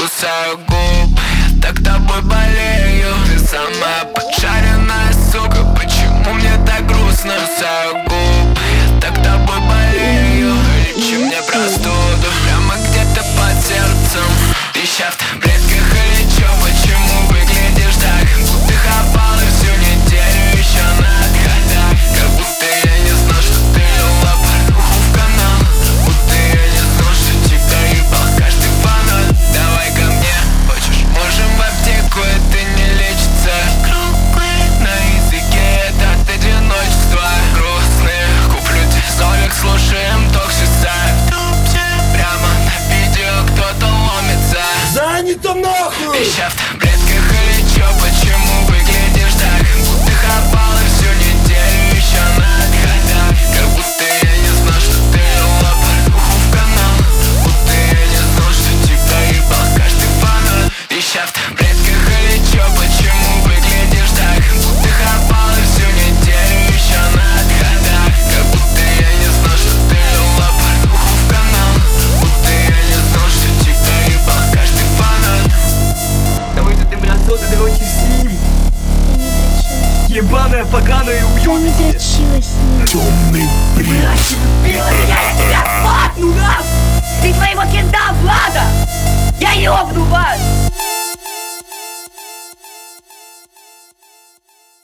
кусаю губы, я так тобой болею. Ты самая поджаренная, сука, почему мне так грустно? Кусаю губы, я так тобой болею. Лечи мне простуду прямо где-то под сердцем. Ища в таблетках или чё, почему выглядишь так? Будто хапала всю неделю еще на отходах. Как будто я не знал, что ты вела порнуху в канал. Будто я не знал, что тебя ебал каждый фанат. Давай ко мне, хочешь, можем в аптеку, это не лечится. Круглый на языке, это от одиночества. Грустные, куплю дизолик, слушаем Токсиса. В трубе прямо на видео кто-то ломится. Занято нахуй! Ища в таблетках или чё, почему выглядишь так? Будто хапала всю неделю еще на отходах. Как будто я не знал, что ты вела порнуху в канал. Будто я не знал, что тебя ебал каждый фанат. Ища в таблетках или чё, почему выглядишь так? Будто хапала всю неделю еще на отходах. Как будто я не знал, что ты вела порнуху в канал. Будто я не знал, что тебя ебал каждый фанат. Давай тут ты мразота, ты очень с ним. Ебаная, поганая, Я не уёбище. дрочила с ним. Темный бред. Блядь,